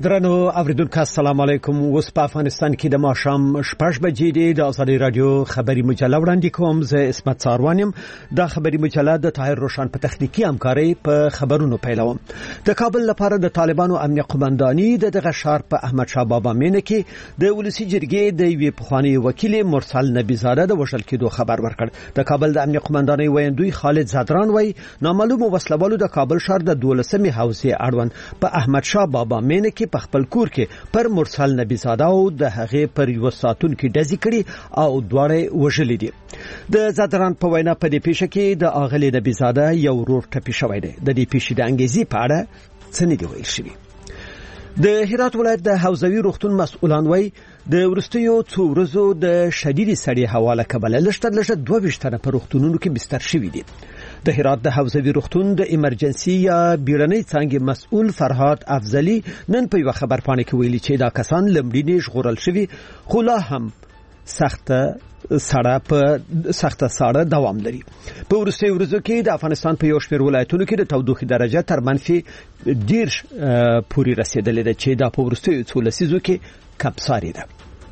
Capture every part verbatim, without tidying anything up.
درنو اوریدونکو السلام علیکم. اوس په افغانستان کې د ماښام شپږ بجې دي. د ازادي رادیو خبري مجله وړاندې کوم. زه اسمت ساروانیم. د خبري مجله د طاهر روشن په تخنیکی همکاري په خبرونو پیلوم. د کابل لپاره د طالبانو امنیه قومنداني د دغه شهر په احمد شاه بابا مینه کې د ولسی جرګې د یوې پخوانی وکیل مرسل نبیزاده د وژل کېدو خبر ورکړ. د کابل د امنیه قومنداني ویندوی خالد زادران وای نامعلوم وسلوالو د کابل شهر د دولسمې حوزې اړوند په احمد شاه بابا مینه کې په خپل کور کې پر مرسل نبیزاده او د هغه پر یو ساتون کې ډزې کړي او دواړه وژلې دي. د زادران په وینا په دې پیښه کې د اغلی نبیزاده یو ورور ټپي شوی دی. د دې پیښې د انګیزي په اړه څه نه دی ویل شوی. د هرات ولایت د حوزوي روغتون مسؤلان وای د ورستیو څو ورځو د شدید سړی حواله کبل لشتر لشه دوه ویشتنه په روغتونونو کې بستر شوی دي. د هرات د حوزوي روغتون د ایمرجنسي یا بیړنۍ څانګې مسؤل فرهاد افضلی نن په یو خبر پاڼه کې ویلي چې دا کسان لمړینې ژغورل شوي خو لا هم سخته سړه په سخته سړه دوام لري. په ورستي ورځو کې د افغانستان په یو شمېر ولایتونو کې د تودوخې درجه تر منفي ډیر پورې رسیدلې ده چې دا په ورستي څو لسیزو کې کمساري ده.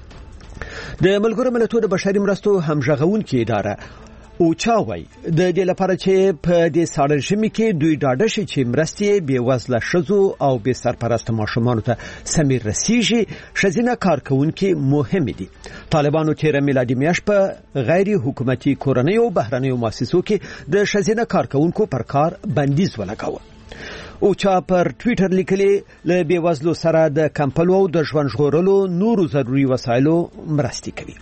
د ملګرو ملتونو د بشري مرستو همغږونکې اداره او چاوي د دې لپاره چې په دې ساړه ژمي کې دوی ډاډه شي چې مرستې بې وزله ښځو او بې سرپرست ماشومانو ته سمې رسیږي. ښځینه کارکوونکي مهم دي. طالبانو تیر میلادي میاشت په غیر حکومتي کورنیو او بهرنیو مؤسسو کې د ښځینه کارکوونکو پر کار بندیز ولګاوه. او چا پر ټویټر لیکلي له بې وزلو سره د کمپلو او د ژوند ژغورلو نورو ضروري وسایلو مرستې کوي.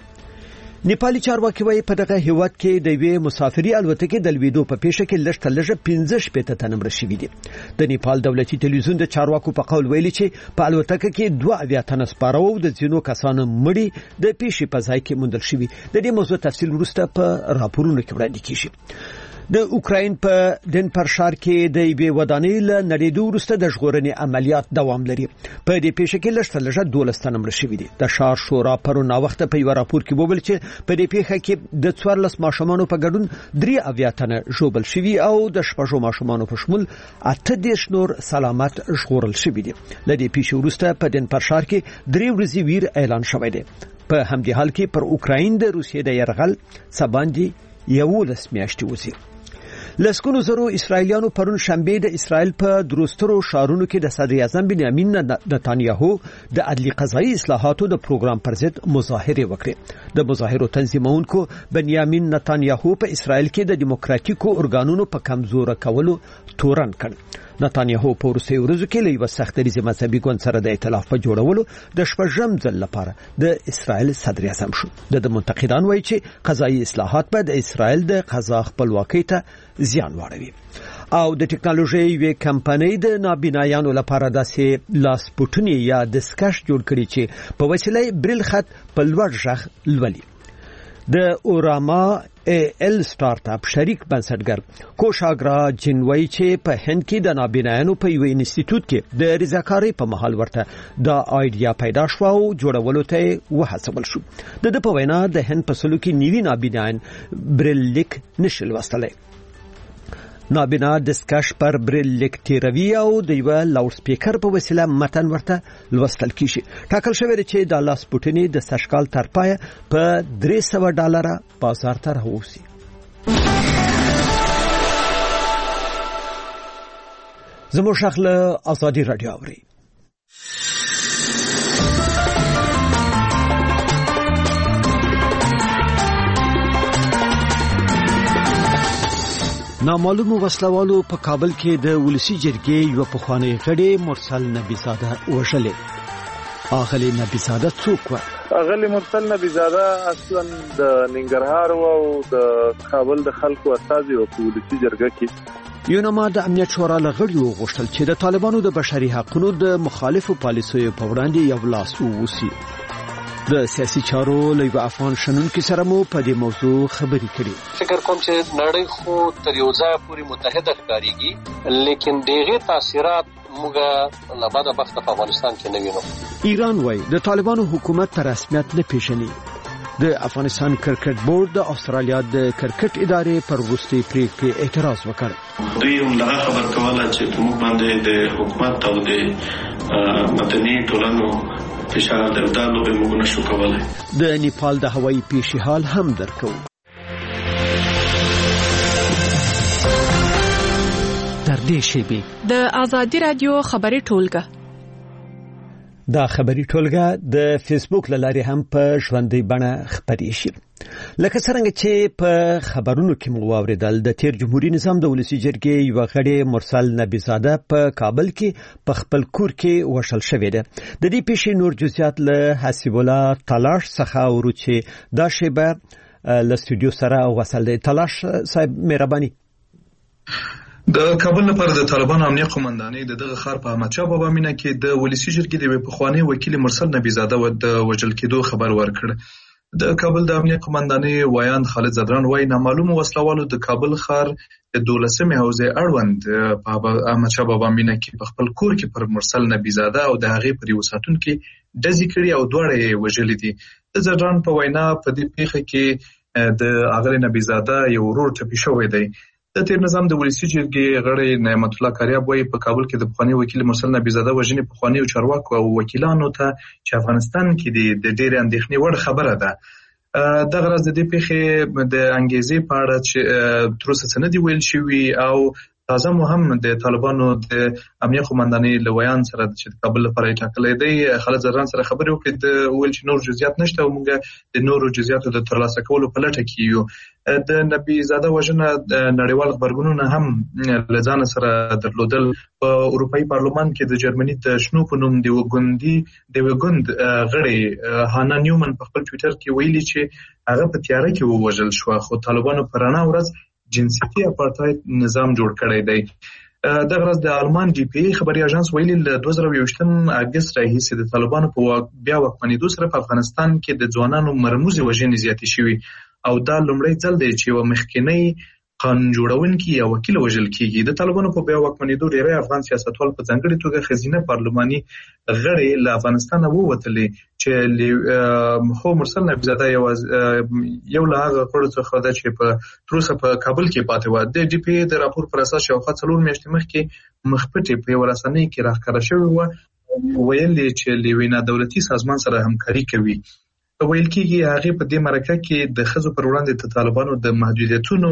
نیپالي چارواکي وایي په دغه هیواد کې د یوې مسافري الوتکې د لویدو په پیښه کې لږ تر لږه پنځه شپېته تنه مړه شوي دي. د نیپال دولتي تلویزیون د چارواکو په قول ویلي چې په الوتکه کې دوه اویا تنه سپاره وو. د ځینو کسانو مړي د پیښې په ځای کې موندل شوي. د دې موضوع تفصیل وروسته په راپورونو کې وړاندې کیږي. د اوکراین په دنپر ښار کې د یوې ودانۍ له نړېدو وروسته د ژغورنې عملیات دوام لري. په دې پیښه کې لږ تر لږه دولس تنه مړه شوي دي. د ښار شورا پرون ناوخته په یو راپور کې وویل چې په دې پیښه کې د څوارلس ماشومانو په ګډون درې اویا تنه ژوبل شوي او د شپږو ماشومانو په شمول اته دېرش نور سلامت ژغورل شوي دي. له دې پیښې وروسته په دنپر ښار کې درې ورځې ویر اعلان شوی دی. په همدې حال کې پر اوکراین د روسیې د یرغل سباندې یولس میاشتې وځي. لسکونو زرو اسرایلیانو پرون شنبه د اسرایل په دروسترو شهرونو کې د صدر اعظم بنیامین نتانیاهو د عدلي قضایي اصلاحاتو د پروګرام پر ضد مظاهره وکړه. د مظاهرو تنظیمونکو بنیامین نتانیاهو په اسرایل کې د دیموکراتیکو ارګانونو په کمزور کولو تورن کړ. نتانیاهو په روسي ورځو کې له یو سختریزه مذهبي ګوند سره د ائتلاف په جوړولو د شپږم ځل لپاره د اسرایل صدر اعظم شو. د منتقدان وایي چې قضایي اصلاحات به د اسرایل د قضا خپلواکۍ ته زیان واړوي. او د ټکنالوژي یوې کمپنۍ د نابینایانو لپاره داسې لاسپوټنی یا دسکش جوړ کړي چې په وسیله بریل خط په لوړ غږ لولي. د اوراما ای ال سٹارټ اپ شریک بنسټګر کوشاګرا جنوي چې په هند کې د نابینایانو په یو انسټیټیوټ کې د رضاکارۍ په محل ورته د آیډیا پیدا شو او جوړولو ته وهڅول شو. د د په وینا د هند په سلو کې نیوی نابینایان بریل لیک نشل وستلای. نابینا دسکش پر بریل لیک تیروي او د یو لاوډ سپیکر په وسیله متن ورته لوستل کیږي. ټاکل شوی دی چې د لاس پوټنی د سشکال تر پای په درې سوه ډالر بازار ته راوځي. زموږ شخله ازادي رادیو اوري. نامعلوم وسلوالو په کابل کې د ولسی جرګې یو پخوانی غړي مرسل نبیزاده وژلې. اغلی نبیزاده څوک و؟ اغلی مرسل نبیزاده اصلا د ننګرهار او د کابل د خلکو استازي او په ولسی جرګه کې یو نما د امنیت شورا لغړیو غوښتل چې د طالبانو د بشري حقوقو د مخالفو پالیسیو په وړاندې یو لاس ووسی. د سیاسي چارو لوی افغان شنونکو سره مو په دې موضوع خبرې کړې. فکر کوم چې نړۍ خو تر یو ځای پورې متحده ښکارېږي لیکن دغه تاثیرات موږ لا بعد وخت په افغانستان کې نه وینو. ایران وایي د طالبانو حکومت تر رسمیت نه پیژني. د افغانستان کرکټ بورډ د استرالیا د کرکټ ادارې پر وروستي پریکړې اعتراض وکړ. دوی هم لا خبر کوله چې په موږ باندې د حکومت او د مدني ټولنو فشار دردانو به موږ نشو کولای. د نیپال د هوایي پیښې حال هم درکو. تر دې شیبې د آزادي رادیو خبري ټولګه دا خبري ټولګه د فیسبوک لارې هم په ژوندۍ بڼه خپرې شي. لکه څنګه چې په خبرونو کې مو واوریدل، د تیر جمهوریت نظام د ولسی جرګې یو غړی مرسل نبیزاده په کابل کې په خپل کور کې وشل شوې ده. د دې پیښې نور جزئیات له حسیب الله تلاش څخه ورچې دا شیبه له استودیو سره وصل دی. تلاش صاحب مهرباني. د کابل لپاره د طالبانو امنیه قومندانۍ د دغه ښار په احمدشاه بابا مینه کې د ولسی جرګې د پخوانی وکیل مرسل نبیزاده و د وژل کېدو خبر ورکړ. د کابل د امنیه قومندانۍ وایاند خالد زدران وايي نامعلومو وسلوالو د کابل ښار د دولسمې حوزې اړوند په احمدشاه بابا مینه کې په خپل کور کې پر مرسل نبیزاده او د هغې پر یو ساتونکي ډزې کړي او دواړه یې وژلي دي. د زدران په وینا په دې پیښه کې د اغلی نبیزاده یو ورور ټپي شوی دی. د تیر نظام د ولسی جرګې غړی نعمت الله کاریاب وايي په کابل کې د پخوانی وکیل مرسل نبیزاده وژنې پخوانی چارواکو او وکیلانو ته چې افغانستان کې د ډېرې اندېښنې وړ خبره ده. دغه راز د دې پیښې د انګیزې په اړه چې تر اوسه څه نه دي ویل شوي او تازه مو هم د طالبانو د امنیه قومندانۍ له ویان سره چې د کابل لپاره یې ټاکلی دی خالد زدران سره خبرې وکړې، د ویل چې نور جزئیات نشته او موږ د نورو جزئیاتو د ترلاسه کولو په لټه کې یو. د نبیزاده وژنه نړیوال غبرګونونه هم له ځانه سره درلودل. په اروپایي پارلمان کې د جرمني د شنو په نوم د یوه ګوندي د یوه ګوند غړی هانا نیومن په خپل ټویټر کې ویلي چې هغه په تیاره کې ووژل شوه، خو طالبانو په رڼا ورځ جنسیتي اپارټایډ نظام جوړ کړی دی. دغه ورځ د آلمان ډي پی ای خبري اژانس ویلي له دوه زره یوویشتم اګست راهیسې د طالبانو په بیا واکمنېدو سره په افغانستان کې د ځوانانو مرموزې وژنې زیاتې شوي او دا لومړی ځل دی چې یوه مخکینی قانون جوړونکي یا وکیل وژل کېږي. د طالبانو په بیا واکمنېدو ډېری افغان سیاستوال په ځانګړې توګه ښځینه پارلماني غړي له افغانستانه ووتلې چې هو مرسل نبیزاده یو له هغه غړو څخه ده چې په تر اوسه په کابل کې پاتې وه. د ډي پی ای د راپور پر اساس شاوخوا څلور میاشتې مخکې مخپټې په یوه رسنۍ کې راښکاره شوې وه، ویل یې چې له یوې نادولتي سازمان سره همکاري کوي. ویل کېږي هغې په دې مرکه کې د ښځو پر وړاندې د طالبانو د محدودیتونو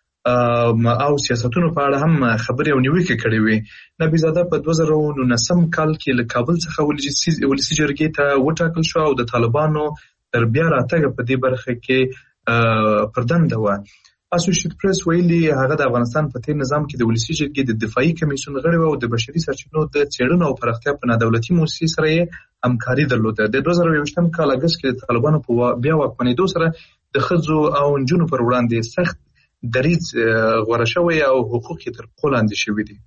او سیاستونو په اړه هم خبرې او نیوکې کړې وې. نبیزاده په دوه زره نولسم کال کې له کابل څخه ولسي جرګې ته وټاکل شو او د طالبانو تر بیا راتګه په دې برخه کې پر دنده وه. اسوسییټ پریس ویلي هغه د افغانستان په تیر نظام کې د ولسي جرګې د دفاعي کمیسیون غړی و او د بشري سرچینو د څېړنو او پراختیا په نادولتي موسسې سره یې همکاري درلوده. د دوه زره یوویشتم کال اګست کې د طالبانو په بیا واکمنېدو سره د ښځو او نجونو پر وړاندې سخت دریځ غوره شوی او حقوق یې تر پښو لاندې شوي دي.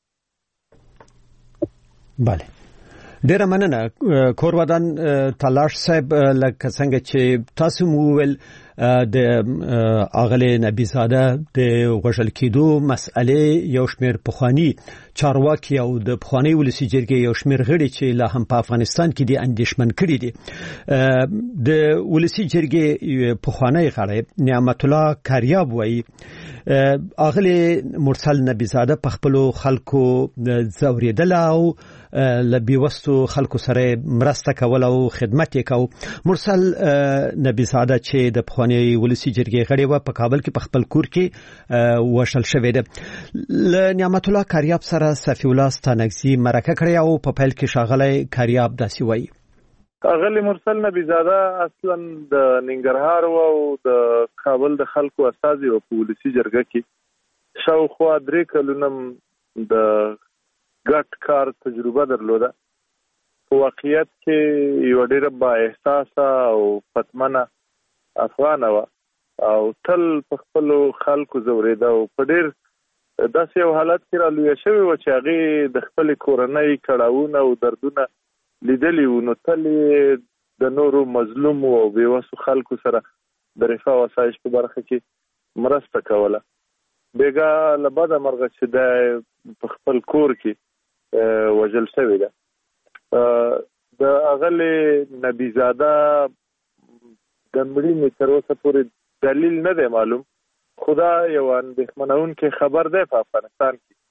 بله، ډیره مننه کور ودان تلاش صاحب. لکه څنګه چې تاسو مو ویل د اغلی نبیزاده د وژل کېدو مسئله یو شمېر پخواني چارواکي او د پخواني ولسي جرګې یو شمېر غړي چې لا هم په افغانستان کې دي اندېښمن کړي دي. د ولسي جرګې پخوانی غړی نعمت الله کاریاب وایي اغلی مرسل نبیزاده په خپلو خلکو ځورېدل او له بیوستو خلکو سره مرسته کول او خدمت یې کو. مرسل نبیزاده چې د پخوانی ولسي جرګې غړی و په کابل کې په خپل کور کې وشل شوی دی. له نعمت الله کاریاب سره صفی الله ستانکزي مرکه کړې او په پیل کې ښاغلی کاریاب داسې وایي. اغلی مرسل نبیزاده اصلا د ننګرهار او د کابل د خلکو استازي او په ولسي جرګه کې شاوخوا درې کلونه د ګډ کار تجربه درلوده. په واقعیت کې یو ډېره با احساسه او فتمنه افغانه وه او تل په خپلو خلکو ځورېده او په ډېر داسې یو حالت کې رالویه شوې وه چې هغې د خپلې کورنۍ کړاوونه او دردونه لیدلي وو، نو تل یې د نورو مظلومو او بېوسو خلکو سره د رفاه او آسایش په برخه کې مرسته کوله. بېګا له بده مرغه چې دی په خپل کور کې وژل شوې ده. د اغلې نبیزاده د مړینې تر اوسه پورې دلیل نه دی معلوم، خو دا یو اندېښمنونکی خبر دی په افغانستان کې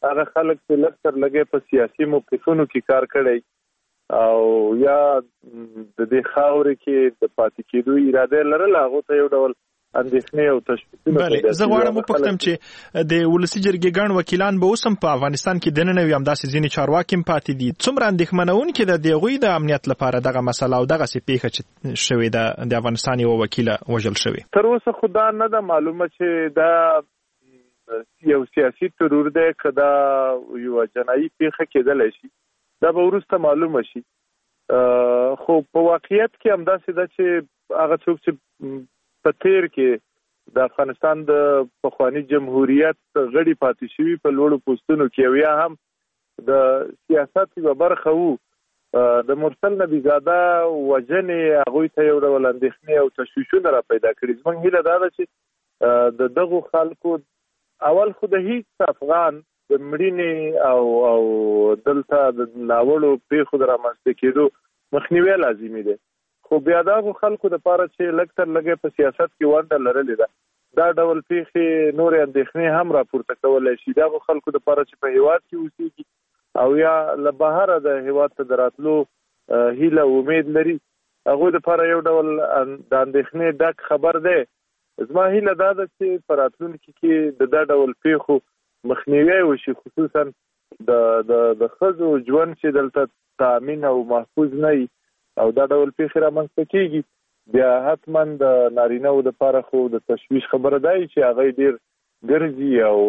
هغه خلک چې لکتر لګي په سیاسي موقفونو کې کار کړي او یا د دې خاورې کې د پاتې کېدو اراده لرله هغه ته یو ډول اندېښنې او تشویشونه بله زه غواړم وپوښتم چې د ولسي جرګې ګڼ وکیلان به اوس هم په افغانستان کې دننه وي همداسې ځینې چارواکي هم پاتې دي څومره اندېښمنونکې ده د هغوی د امنیت لپاره دغه مسله او دغسې پیښه چې شوې ده د افغانستان یوه وکیله وژل شوې تر اوسه خو دا نه ده معلومه چې دا یو سیاسي ترور دی که دا یوه جنایي پیښه کېدلی شي دا به وروسته معلومه شي خو په واقعیت کې همداسې ده چې هغه څوک چې په تیر کې د افغانستان د پخوانی جمهوریت غړي پاتې شوي په لوړو پوستونو کې او یا هم د سیاست یوه برخه وو د مرسل نبیزاده وژنې هغوی ته یو ډول اندېښنې او تشویشونه را پیدا کړي زموږ هیله دا ده چې د دغو خلکو اول خو د هیڅ افغان د مړینې او او دلته د ناوړو پیښو د رامنځته کېدو مخنیوی لازمي دی خو بیا دغو خلکو دپاره چې لږتر لږه په سیاست کې ونډه لرلې ده دا ډول پیښې نورې اندېښنې هم راپورته کولی شي دغو خلکو دپاره چې په هیواد کې اوسېږي او یا له بهره د هیواد ته د راتلو هیله امید لري هغوی دپاره یو ډول د اندېښنې ډک خبر دی زما هیله دا ده چې په راتلونکي کې د دا ډول پیښو مخنیوی وشي خصوصا د د د ښځو ژوند چې دلته تامین او محفوظ نه وي او دا ډول پیښې رامنځته کېږي بیا حتما د نارینه‌و دپاره خو د تشویش خبره دی چې هغوی ډېر ګرځي او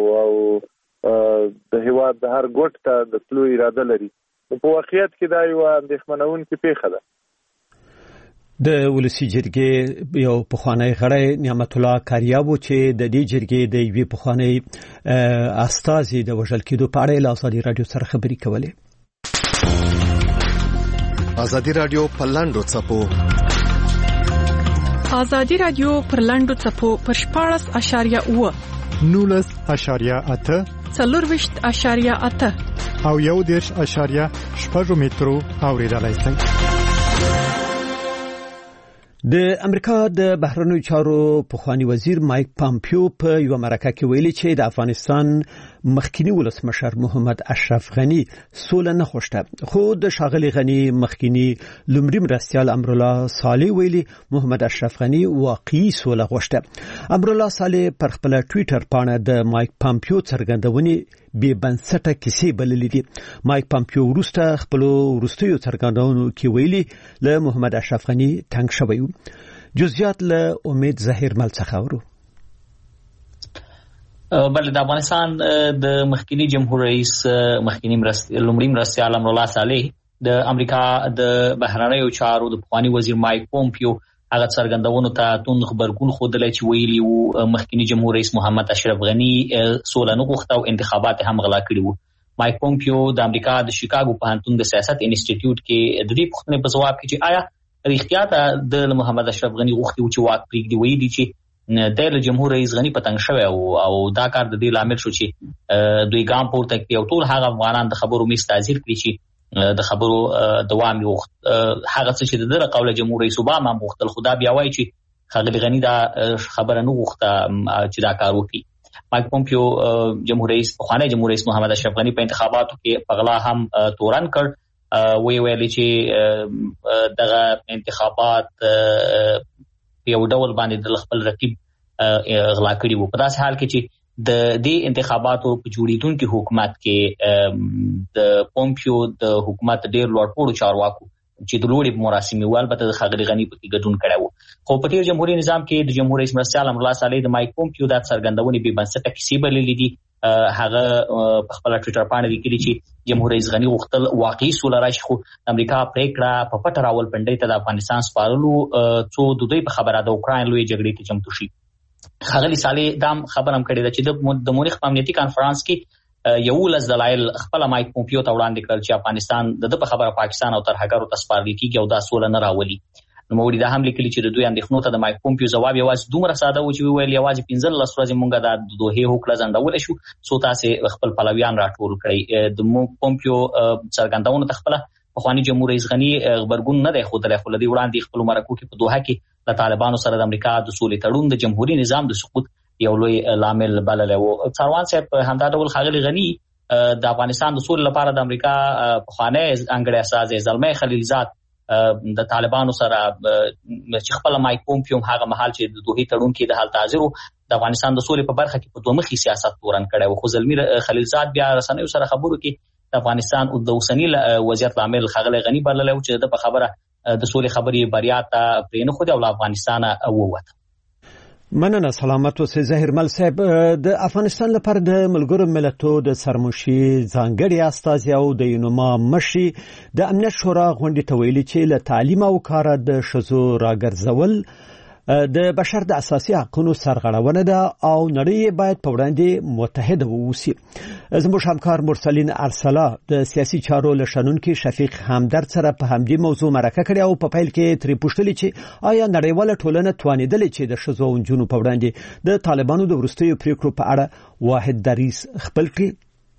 او د هېواد د هر ګوټ ته د تلو اراده لري په واقعیت کې دا یوه اندېښمنونکې پیښه ده د ولسي جرګې یو پخوانی غړی نعمت الله کاریابو چې د دې جرګې د یوې پخوانی استازي د وژل کېدو په اړه له ازادي راډیو سره خبرې کولې ازادي راډیو په لاندو څپو ازادي راډیو پر لاندو څپو پر شپاړس اشاریه اوه نولس اشاریه اته څلورویشت اشاریه اته او یو دېرش اشاریه شپږ مترو اوریدلای شئ د امریکا د بهرنیو چارو پخوانی وزیر مایک پامپیو په یو مرکه کې ویلي چې د افغانستان مخکینی ولسمشر محمد اشرف غنی سوله نه خوښته خو د شاغلي غنی مخکینی لومړي مرستیال امرالله صالح ویلي محمد اشرف غنی واقعي سوله غوښته امرالله صالح پر خپل ټوئیټر باندې د مایک پامپیو څرګندونې بې بنسټه کیسې بللې دي مایک پامپیو وروسته خپل وروستیو څرګندونو کې ویلي له محمد اشرف غنی تنګ شوی جزئیات له امید ظاهر مل څخه ورو بل د افغانستان د مخکینی جمهور رئیس مخکینی لومړي مرستیال امرالله صالح د امریکا د بهرنیو چارو د پخوانی وزیر مایک پامپیو هغه څرګندونو ته توند خبرګون خوده چې ویلي وو مخکینی جمهور رئیس محمد اشرف غنی سوله نه غوښته او انتخابات هم غلا کړي وو مایک پامپیو د امریکا د شیکاګو پوهنتون د سیاست انسټیټیوټ کې د دې پوښتنې په ځواب کې چې آیا رښتیا ته د محمد اشرف غنی غوښتي چې واک پرېږدي ویلي چې د جمهور رئیس غنی پتنګ شوی او دا کار د دې لامل شو چې دوی ګام پورته کړي او ټول هغه افغانان د خبرو میز تعزیر کړي چې د خبرو دوام یو هغه څه چې د قوله جمهور رئیس اوباما غوښتل خدا بیا وایي چې خغلی غنی دا خبره نه غوښته چې دا کار وکړي مایک پامپیو جمهور رئیس پخوانی جمهور رئیس محمد اشرف غنی په انتخاباتو کې په غلا هم تورن کړ وی ویل چې دغه انتخابات یو ډول باندې د خپل رقیب غلا کړي وو په داسې حال کې چې د دې انتخاباتو په جوړیدونکو حکومت کې د پامپیو د حکومت ډېر لوړپوړو چارواکو چې د لوړې مراسمې ول البته د خغلی غنی په کې ګډون کړی وو خو په تیر جمهوریت نظام کې د جمهور رئیس مرستیال امرالله صالح د مایک پامپیو د څرګندونې بې بنسټه کیسې بللې دي هغه په خپل ټوئیټر باندې لیکلي چې جمهور رئیس غنی غوښتل واقعي سوله راشي خو امریکا پریکړه په پټ راول پنډۍ ته د افغانستان سپارلو څو د دوی په خبره د اوکراین لوی جګړې ته چمتو شي خغلی صالح دام خبر هم کړی چې د مونیخ امنیتي کانفرنس کې یو لز دلایل خپل مایک پامپیو ته وړاندې کړ چې افغانستان د په خبره پاکستان او ترهګرو ته سپارل کیږي او دا سوله نه راولي نو موري دا هم لیکلي چې د دوی اندېښنو ته د مایک پامپیو جواب یوازې دومره ساده و چې ویل یوازې پنځه لس ورځې مونږه د دوه هوکړه ځنډول شو سو تاسو خپل پلویان راټول کړئ د پامپیو څرګندونو ته خپل پخوانی جمهور رئیس غنی خبرګون نه دی خو د خپل دی وړاندې خپل مرکو کې په دوحه کې د طالبانو سره د امریکا د سولې تړون د جمهوریت نظام د سقوط یو لوی لامل بللی و څاروان صاحب همدا ډول خغلی غنی د افغانستان د سولې لپاره د امریکا پخوانی انګړی استازی زلمي خلیلزاد د طالبانو سره چې خپل مایک پومپیو هغه مهال چې د دوه تړون کې د حالت حاضر د افغانستان د سولې په برخه کې په دوه مخي سیاست تورن کړی و، خو زلمي خلیلزاد بیا رسنیو سره خبرو کې د افغانستان او د اوسنی وضعیت لامل خغلی غنی بللی چې د په خبره د سولې خبرې بریا ته پرې نه خو د افغانستان ووت. مننه سلامت اوسې ظاهر مل صاحب. د افغانستان لپاره د ملګرو ملتونو د سرمشي ځانګړي استازي او د یونما مشي د امنیت شورا غونډې ته ویلي چې له تعلیم او کار د ښځو راګرځول د بشر د اساسي حقوقو سرغړونه ده او نړۍ باید په وړاندې متحد واوسي. زموږ همکار مرسلین ارسلا د سیاسي چارو لشنونکو شفیق همدرد سره په همدې موضوع مرکه کړې او په پیل کې تری پوښتنه چې آیا نړیواله ټولنه توانیدل چې د ښځو او نجونو په وړاندې د طالبانو د ورستیو پریکړو په اړه واحد دریځ خپل کړي.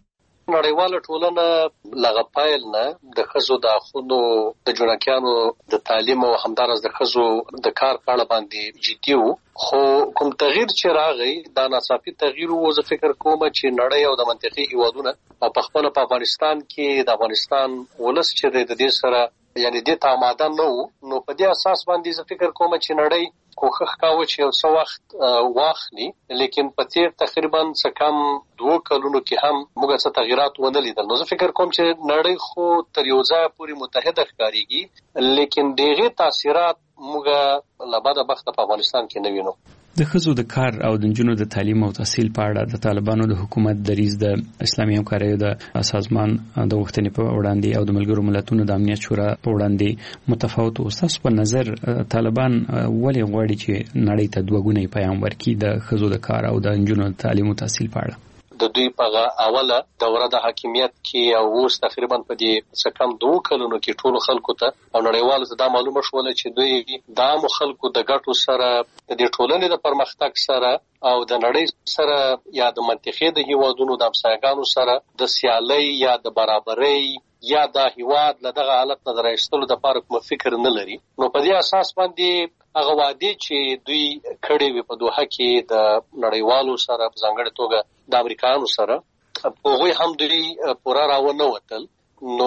نړیواله ټولنه لغه پایل نه د ښځو د حقوقو د جنکیانو د تعلیم او همدارس د ښځو د کار په اړه باندې جدي وو، خو کوم تغییر چې راغی دا ناڅاپي تغییر وو. زه فکر کوم چې نړۍ او د منطقي هیوادونه په خپل په افغانستان کې د افغانستان ولس چې د دې سره یعنی د تاماده نو نو په دې اساس باندې زه فکر کوم چې نړۍ کوښښ کاوه چې یو څه وخت واخلي، لیکن په تیر تقریبا څه کم دوه کلونو کې هم موږ څه تغیرات ونه لیدل. نو زه فکر کوم چې نړۍ خو تر یو ځای پورې متحده ښکارېږي، لیکن دغه تاثیرات موږ لباده بخت په افغانستان کې نه وینو. د ښځو د کار او د نجونو د تعلیم او تحصیل په اړه د طالبانو د حکومت دریځ د اسلامي همکاریو د سازمان د غوښتنې په وړاندې او د ملګرو ملتونو د امنیت شورا په وړاندې متفاوت او تاسو په نظر طالبان ولې غواړي چې نړۍ ته دوه ګونی پیغام ورکړي د ښځو د کار او د نجونو د تعلیم او تحصیل په اړه؟ د دوی په اوله دوره د حاکمیت کې او اوس تقریبا په دې څه کم دوه کلونو کې ټولو خلکو ته او نړیوالو ته دا معلومه شوله چې دوی د عامو خلکو د ګټو سره د دې ټولنې د پرمختګ سره او د نړۍ سره یا د منطقې د هیوادونو د همسایګانو سره د سیالۍ یا د برابرۍ یا د هیواد له دغه حالت نه درایستلو د لپاره کوم فکر نه لري. نو په دې اساس باندې هغه وعده چې دوی کړې وي په دوحه کې د نړیوالو سره په ځانګړې توګه د امریکایانو سره هغوی هم دوی پوره راونه وتل. نو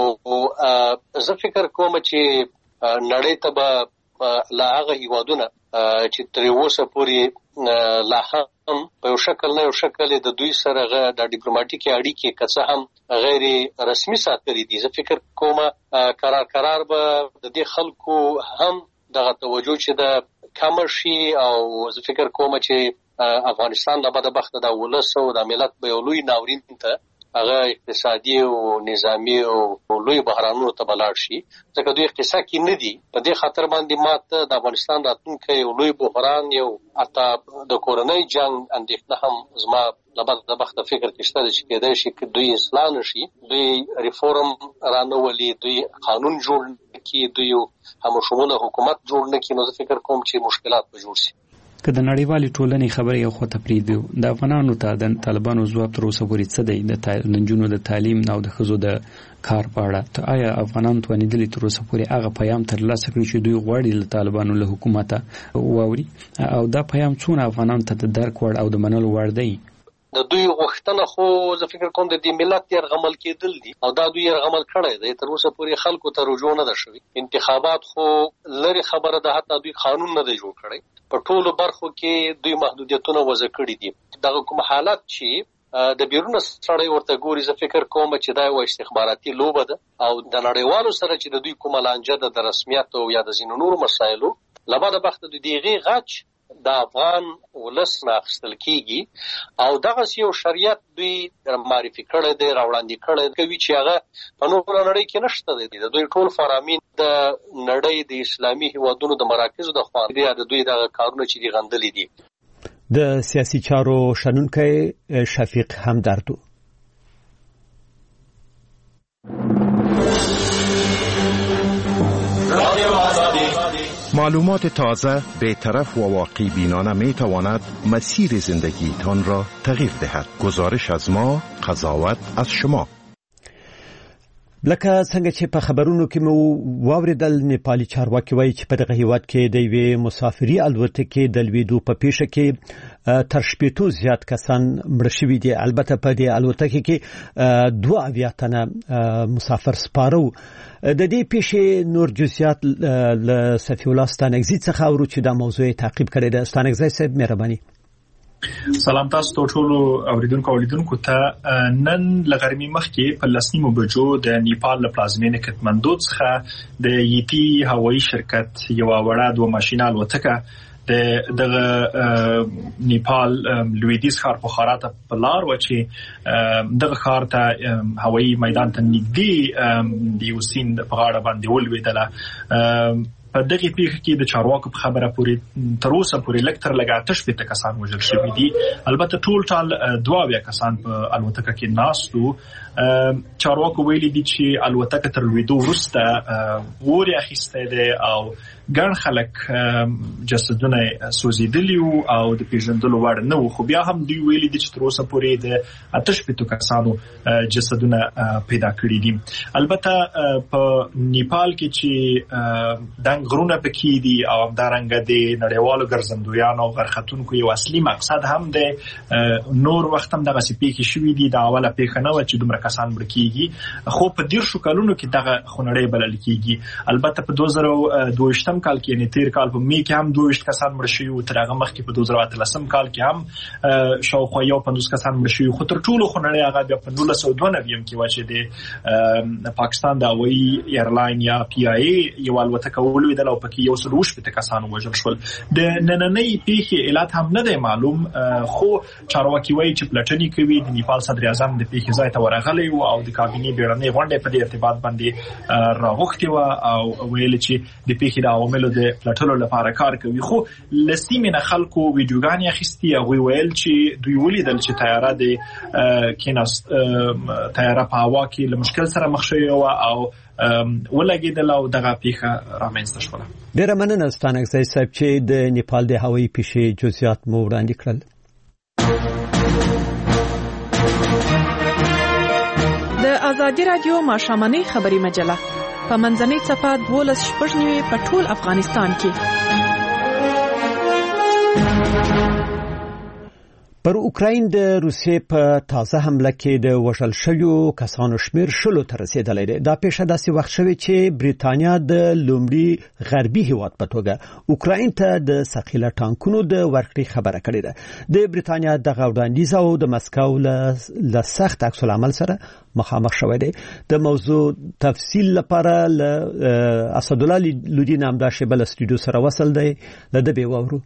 زه فکر کوم چې نړۍ ته به لا هغه هیوادونه چې تر اوسه پورې لا هم په یو شکل نه یو شکل د دوی سره د ډیپلوماټیکي اړیکې که څه هم غیر رسمي ساتلي دي. زه فکر کوم قرار قرار به د دې خلکو هم دغه توجه چې د کم شي او زه فکر کوم چې افغانستان د بدبخت د ولس او د ملت به یو لوی ناورین ته هغه اقتصادي او نظامی او لوی بحرانونو ته بلاړ شي، ځکه دوی اقتصاد کې نه دي. په دې خاطر باندې ماته د افغانستان راتلونکی یو لوی بحران یو حتی د کورنۍ جنگ اندېښنه هم زما لبد د بخت فکر کې شته چې کېدای شي چې دوی اصلاح نشي، دوی ریفورم رانولي، دوی قانون جوړ کړي، دوی هم شموله حکومت جوړ نه کړي. نو زه فکر کوم چې مشکلات به جوړ شي. که د نړیوالې ټولنې خبرې یو خواته پرېږدو، د افغانانو ته د طالبانو ځواب تر اوسه پورې څه دی د نجونو د تعلیم او د ښځو د کار په اړه؟ ته آیا افغانان توانېدلي تر اوسه پورې هغه پیغام ترلاسه کړي چې دوی غواړي له طالبانو له حکومته واوري، او دا پیغام څونه افغانانو ته د درک وړ او د منلو وړ دی؟ د دوی غوښتنه خو زه فکر کوم د دې ملت یرغمل کېدل دي او دا دوی یرغمل کړی دی. تر اوسه پورې خلکو ته رجوع نه ده شوې. انتخابات خو لري خبره ده، حتی دوی قانون نه دی جوړ کړی. په ټولو برخو کې دوی محدودیتونه وضع کړي دي. دغه کوم حالت چې د بیرون سره ورته ګوري، زه فکر کوم چې دا یو استخباراتي لوبه ده او د نړیوالو سره چې د دوی کومه لانجه ده د رسمیت او یا د ځینو نورو مسایلو لباده بخت د دیغه غچ د افغان ولس نه اخیستل کیږي او دغه یو شریعت دوی معرفي کړی دی، راوړاندې کړی کوي چې هغه په نور نړۍ کې نشته دی. د دوی ټول فرامین د نړۍ د اسلامي هیوادونو د مراکزو د خوا دی د دوی دغه کارونه چې دی غندلي دي. د سیاسي چارو شنونکی شفیق همدردو. معلومات تازه، بی‌طرف و واقعی بینانه می تواند مسیر زندگیتان را تغییر دهد. گزارش از ما، قضاوت از شما. لکه څنګه چې په خبرونو کې مو واوریدل نیپالي چارواکي وایي چې په دغه هیواد کې د یوې مسافري الوتکې د لویدو په پیښه کې تر شپېتو زیات کسان مړه شوي دي. البته په دې الوتکې کې دوه اویا تنه مسافر سپاره وو. د دې پیښې نور جزئیات له صفي الله ستانکزي څخه اورو چې دا موضوع تعقیب کړی ده. ستانکزي صاحب مهرباني. سلام تاسو ته ټول اوریدونکو اوریدونکو ته. نن لغرمي مخکې په لسنیمو بجو د نیپال له پلازمینې کټمندو څخه د یپی هوایي شرکت یو وړه دوه ماشینه الوتکه د دغه نیپال لویدیز ښار بخارا ته په لار و چې دغه ښار ته هوایي میدان ته نږدې د یو سیند په غاړه باندې ولوېدله. په دغه پیښه کې د چارواکو په خبره پورې تر اوسه پورې لکتر لګاتش په کسان وژل شوي دي. البته ټول ټال دوه بیا کسان په الوتکه کې ناستو. چارواکو ویلي دي چې الوتکه تر لویدو وروسته ووري اخیسته ده او ګڼ خلک جسدونه سوځیدلي او د پیژندلو وړ نه وو. خو بیا هم دوی ویلي دي چې تر اوسه پورې د اتش پېتو کسانو جسدونه پیدا کړي دي. البته په نیپال کې چې دنګ غرونه پکې دي او همدارنګه د نړیوالو ګرځندویانو او غرختونکو یو اصلي مقصد هم د نور وخت هم دغه سپېکې شوې دي. د اوله پیښه نه و چې دومره کسان مړه کېږي، خو په ډېر شو کلونو کې دغه خونړۍ بلل کېږي. البته په دوه زره دوه ویشتم کال کې یعنې تېر کال په می کې هم دوه ویشت کسان مړه شوي وو. تر هغه مخکې په دوه زره اتلسم کال کې هم شاوخوا یو پنځوس کسان مړه شوي. خو تر ټولو خونړۍ هغه بیا په نولس سوه دوه نوي کې وه چې د پاکستان د هوایي ایرلاین یا پی آی ای یو الوتکه ولوېدله او پکې یو سل اووه شپېته کسان ووژل شول. د نننۍ پیښې علت هم نه دی معلوم، خو چارواکي وایي چې پلټنې کوي. د نیپال صدر اعظم د پیښې ځای ته ورغلی و او د کابینې بیړنۍ غونډې په دې ارتباط باندې راغوښتې وه او ویل چې د پیښې د عواملو د پلټلو لپاره کار کوي. خو له سیمې نه خلکو ویډیوګانې اخیستي. هغوی ویل چې دوی ولیدل چې تیاره د کېناست تیاره په هوا کې له مشکل سره مخ شوې وه او ولګېدله او دغه پیښه رامنځته شوله. ډېره مننه ستانکزی صاحب چې د نیپال د هوایي پیښې جزئیات مو وړاندې کړل. د ازادي رادیو ماښامنۍ خبري مجله په منځنۍ صفحه دولس شپږ نوي په ټول افغانستان کې. پر اوکراین د روسیې په تازه حمله کې د وژل شویو کسانو شمیر شلو ته رسیدلی دی. دا پیښه داسې وخت شوې چې بریتانیا د لومړي غربي هیواد په توګه اوکراین ته د ثقیله ټانکونو د ورکړې خبره کړې ده. د بریتانیا دغه وړاندیز او د مسکو له سخت عکس العمل سره مخامخ شوی دی. د موضوع تفصیل لپاره له اسدالله لودي نامدار شیبه له سټوډیو سره وصل دی. له ده به واورو.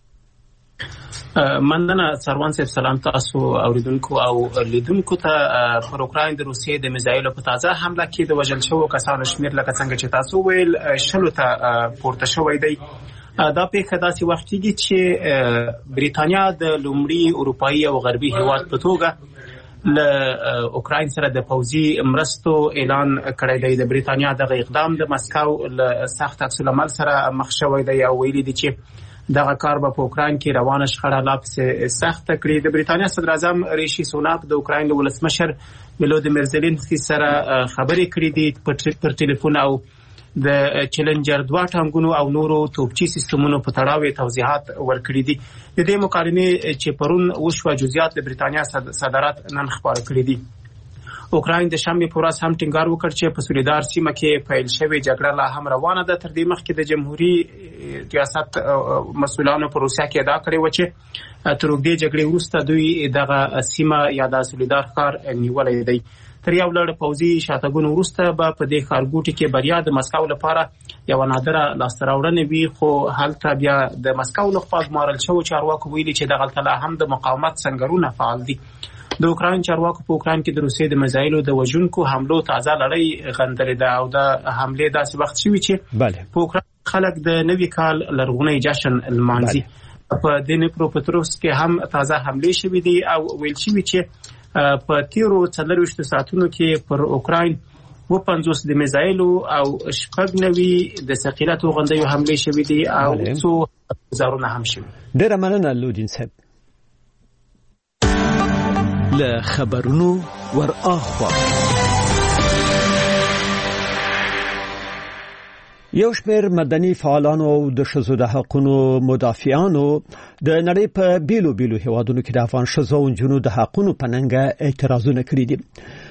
مننه سروان صاحب. سلام تاسو اوریدونکو او لیدونکو ته. پر اوکراین د روسیې د میزایلو په تازه حمله کې د وژل شوو کسانو شمیر لکه څنګه چې تاسو ویل شلو ته پورته شوی دی. دا پیښه داسې وخت کېږي چې بریتانیا د لومړي اروپایي او غربي هیواد په توګه له اوکراین سره د پوځي مرستو اعلان کړی دی. د بریتانیا دغه اقدام د مسکو له سخت عکس العمل سره مخ شوی دی او ویلي دي چې دغه کار به په اوکراین کې روانه شخړه لا پسې سخته کړي. د بریتانیا صدر اعظم ریشي سوناک د اوکراین د ولسمشر ولودیمیر زيلنسکي سره خبرې کړې دي پر ټلیفون او د چیلنجر دوه ټانګونو او نورو توپچي سیستمونو په تړاو توضیحات ورکړي دي. د دې مکالمې چې پرون وشوه جزئیات د بریتانیا صدارت نن خبر کړی دي. اوکراین د شنبې په ورځ هم ټینګار وکړ چې په سولیدار سیمه کې پیل شوې جګړه لا هم روانه ده. تر دې مخکې د جمهوریت ریاست مسؤلانو په روسیا کې ادعا کړې و چې تر اوږدې جګړې وروسته دوی دغه سیمه یا د سولیدار ښار نیولی دی. تر یو لړ پوځي شاتګونو وروسته به په دې ښارګوټي کې بریا د مسکو لپاره یو نادره لاسته راوړنه وي. خو هلته بیا د مسکو لخوا ګمارل شوو چارواکو ویلي چې دغلته لا هم د مقاومت سنګرونه فعال دي. د اوکراین چارواکو په اوکراین کې د روسیې د میزایلو د وژونکو حملو تازه لړۍ غندلې ده او د حملې داسې وخت شوي چې په اوکراین خلک د نوي کال لرغونی جشن لمانځي. په دنیپروپتروفسک کې هم تازه حملې شوي دي او ویل شوي چې په تیرو څلرویشتو ساعتونو کې پر اوکراین اووه پنځوس د میزایلو او شپږ نوي د ثقیله توغندیو حملې شوي دي او څو زارونه هم شوي. ډېره مننه لودین صاحب. له خبرونو ور اخوا یو شمېر مدني فعالانو او د ښځو د حقوقو مدافعانو د نړۍ په بیلو بیلو هیوادونو کې د افغان ښځو او نجونو د حقوقو په ننګه اعتراضونه کړي دي.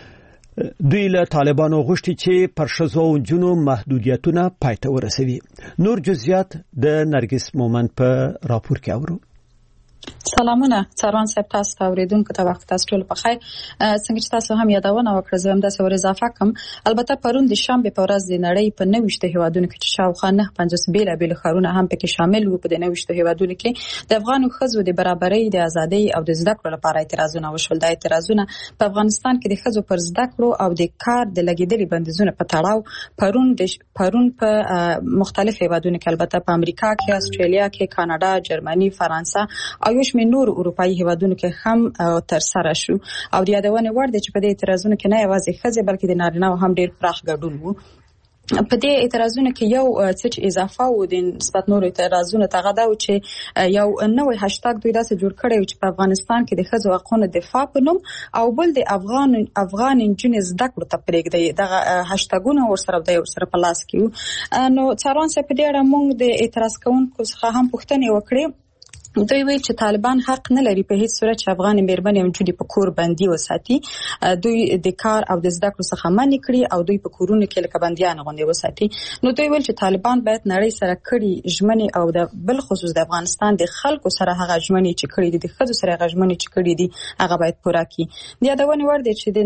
دوی له طالبانو غوښتي چې پر ښځو او نجونو محدودیتونه پای ته ورسوي. نور جزئیات د نرګس مومن په راپور کې اورو. سلامونه څاروان صاحب، تاسو ته اوریدونکو ته وخت تاسو ټول په خیر. څنګه چې تاسو هم یادونه وکړه زه هم د څور اضافه کوم. البته پرون د شنبه په ورځ د نړۍ په نوښت هیوادونو کې چې شاوخوا نه پنځوس بیل بیل خارونه هم پکې شامل وو په د نوښت هیوادونو کې د افغان ښځو د برابرۍ، د ازادۍ او د زده کړو لپاره اعتراضونه وشول. د اعتراضونه په افغانستان کې د ښځو پر زده کړو او د کار د لګیدلې بندیزونو په تړاو پرون د پرون په مختلف هیوادونو کې، البته په امریکا کې، استرالیا کې، کاناډا، جرمني، فرانسه او یو شمېر نور اروپایي هیوادونو کې هم تر سره شو. او د یادونه وړ ده چې په دې اعتراضونو کې نه یوازې ښځې بلکې د نارینه‌و هم ډېر پراخ ګډون وو. په دې اعتراضونو کې یو څه چې اضافه و د نسبت نور اعتراضونو ته غدا و چې یو نوې هاشټاګ دوی داسې جوړ کړی چې په افغانستان کې د ښځو حقوقو دفاع په نوم او بل د افغان افغان انجونې زده کړو ته پرېږدي. دغه هاشټاګونه ورسره د ورسره په لاس کې وو. نو څارون څه په دې اړه موږ د اعتراض کوونکو څخه هم پوښتنې وکړې. دوی ویل چې طالبان حق نه لري په هیڅ صورت چې افغان میرمنې او نجونې په کور بندي وساتي. دوی د کار او د زده کړو څخه منع کړي او دوی په کورونو کې لکه بنديان غوندي وساتي. نو دوی ویل چې طالبان باید نړۍ سره کړي ژمنې او د بل خصوص د افغانستان د خلکو سره هغه ژمنې چې کړي دي، د ښځو سره هغه ژمنې چې کړي دي هغه باید پوره کړي. د یادونه وړ دی چې د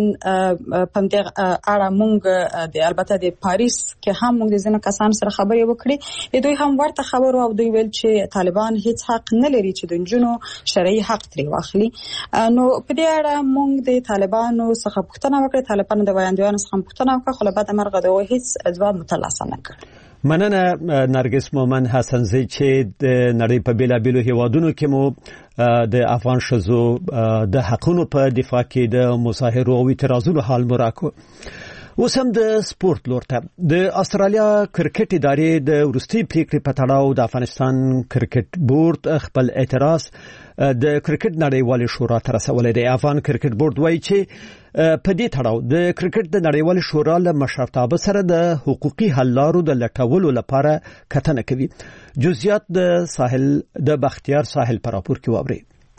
په دې اړه موږ د البته د پاریس کې هم موږ د ځینو کسانو سره خبرې وکړې. دوی هم ورته خبرو او دوی ویل چې طالبان هیڅ حق نه لري چې د نجونو شرعي حق ترې واخلي. نو په دې اړه موږ د طالبانو څخه پوښتنه وکړه، طالبانو د وړاندوینو څخه پوښتنه وکړه، خو له بعد مرغه د هیڅ ځواب مترلاسه نه کړ. مننه نرګس مومن حسنزی چې د نړۍ په بیلابیلو هیوادونو کې مو د افغان ښځو د حقوقو په دفاع کې د مظاهرو او اعتراضونو حال مراکو. اوس هم د سپورت لورته د استرالیا کرکټ ادارې د ورستي پریکړې په تړاو د افغانستان کرکټ بورډ خپل اعتراض د کرکټ نړیوالې شورا ته رسولی دی. افغان کرکټ بورډ وایي چې په دې تړاو د کرکټ د نړیوالې شورا له مشرتابه سره د حقوقي حل لارو د لټولو لپاره کتنه کوي. جزئیات د ساحل د بختیار ساحل پر راپور کې واوري.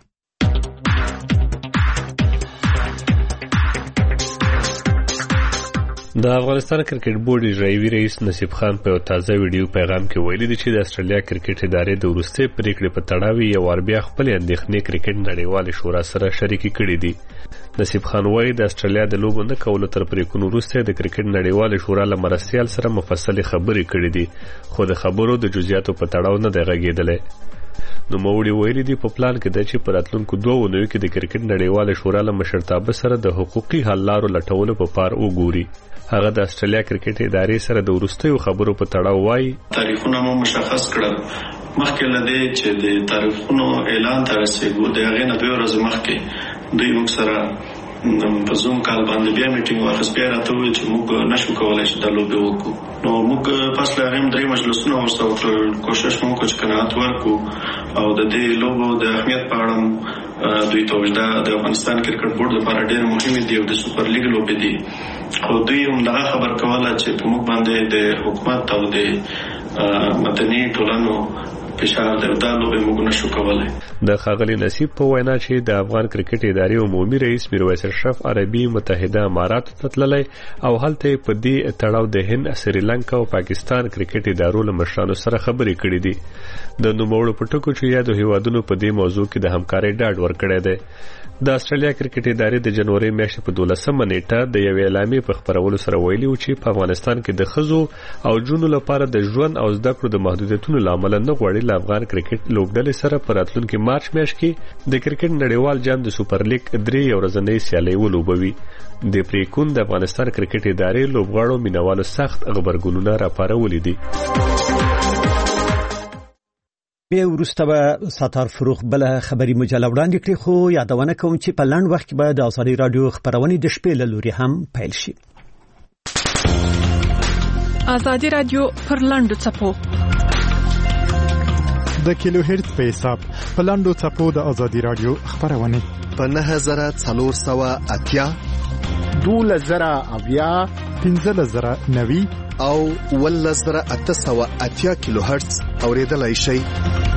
د افغانستان کرکټ بورډ اجرایي رئیس نصیب خان په تازه ویډیو پیغام کې ویلي دی چې د استرالیا کرکټ ادارې د ورسته پریکړې په تړاو یو ور بیا خپل اندېښنې کرکټ نړیوالې شورا سره شریکې کړې دي. نصیب خان وایي د استرالیا د لوبو نه کولو تر پریکونو وروسته د کرکټ نړیوالې شورا له مرستیال سره مفصلې خبرې کړې دي، خو د خبرو د جزئیاتو په تړاو نه دی غږېدلی. نو موړي ویلي دی په پلان کې د چې په راتلونکو دوه اونیو کې د کرکټ نړیوالې شورا له مشرتابه سره د حقوقي حل لارو لټولو په پار وګوري. هغه د استرالیا کرکټ ادارې سره د ورستیو خبرو په تړاو وایي تاریخونه مو مشخص کړل. مخکې لدې چې د تاریخونو اعلان ته رسېږو د هغې نه دوه ورځې مخکې دوی موږ سره په زوم کال باندې بیا میټینګ واخیست. بیا راته وویل چې موږ نشو کولی چې دا لوبې وکړو. نو موږ پس له هغې هم درې مجلسونه ورسره وکړل، کوشش مو وکړو چې قناعت ورکړو او د دې لوبو د اهمیت په اړه دوی ته وویل دا د افغانستان کرکټ بورډ لپاره ډېر مهمې دي او د سوپر لیګ لوبې دي. خو دوی هم دغه خبر کوله چې په موږ باندې د حکومت او د مدني ټولنو فشار دی، دا لوبې موږ نشو کولی. د ښاغلي نصیب په وینا چې د افغان کرکټ ادارې عمومي رئیس میرویس اشرف عربي متحده اماراتو ته تللی او هلته په دې تړاو د هند، سریلانکا او پاکستان کرکټ ادارو له مشرانو سره خبرې کړې دي. د نوموړو په ټکو چې یادو هیوادونو په دې موضوع کې د همکارۍ ډاډ ورکړی دی. د استرالیا کرکټ ادارې د جنوري میاشتې په دولسمه نیټه د یوې اعلامیې په خپرولو سره ویلي و چې په افغانستان کې د ښځو او جونو لپاره د ژوند او زده کړو د محدودیتونو له امله نه غواړي له افغان کرکټ لوبډلې سره په راتلونکي مارچ میاشت کې د کرکټ نړیوال جام د سوپر لیګ درې ورځنۍ سیالۍ ولوبوي. د پریکون د افغانستان کرکټ ادارې لوبغاړو مینوالو سخت غبرګونونه راپارولي دي. بیا وروسته به ستار فروغ بل خبري مجله وړاندې کړي، خو یادونه کوم چې په لنډ وخت کې به د ازادي رادیو خبرونه د شپې له لوري هم پیل شي. ازادي رادیو پر لنډو څپو د کیلو هرتز په حساب په لنډو څپو د ازادي رادیو خبرونه په نهه زره څلور سوه اتیا دوله زره اویا پنځه زره نوي او ولس زره اته سوه اتیا کیلو هرتز اوریدلای شئ.